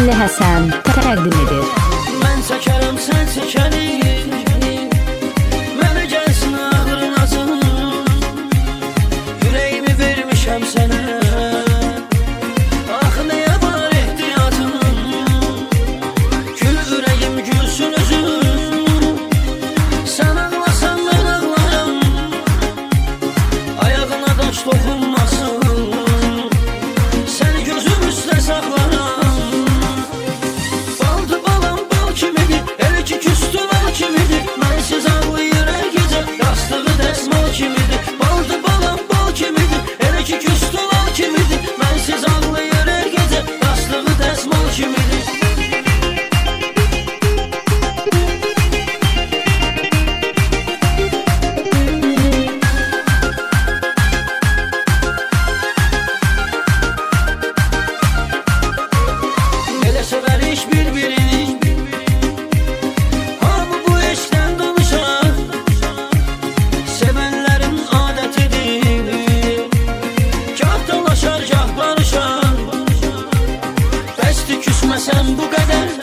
Fənli Həsən təqdim edir. Mən çəkərəm, sən çəkərik, mənə gəlsin ağrın acın, ürəyimi vermişəm sənə, ax nəyə var ehtiyacın, gül ürəyim gülsün özün, sən ağlasan mən ağlaram, ayağına daş toxunmasın, səni gözüm üstə saxlaram. Küsməsən bu qədər